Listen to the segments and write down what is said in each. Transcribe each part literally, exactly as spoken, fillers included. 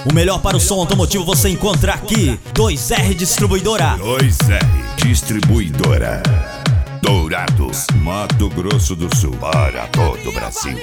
O melhor para o som automotivo você encontra aqui. dois R Distribuidora. dois R Distribuidora. Dourados, Mato Grosso do Sul, para todo o Brasil.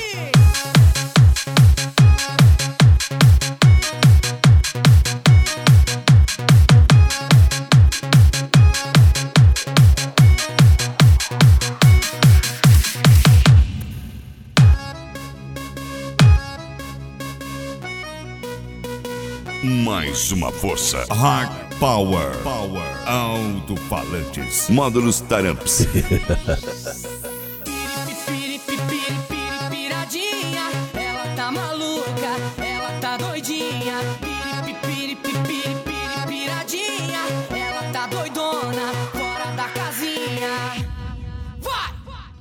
Mais uma força. Hard Power. Power. Alto-falantes. Módulos Taramps. Piradinha, ela tá maluca, ela tá doidinha. Piradinha, ela tá doidona, fora da casinha. Vai!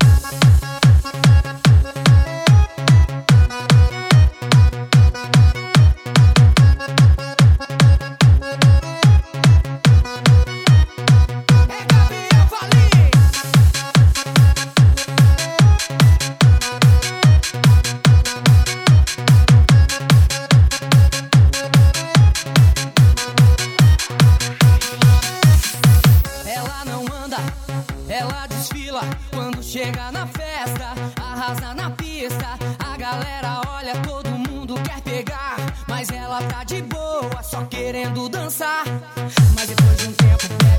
Ela desfila quando chega na festa, arrasa na pista, a galera olha, todo mundo quer pegar, mas ela tá de boa, só querendo dançar. Mas depois de um tempo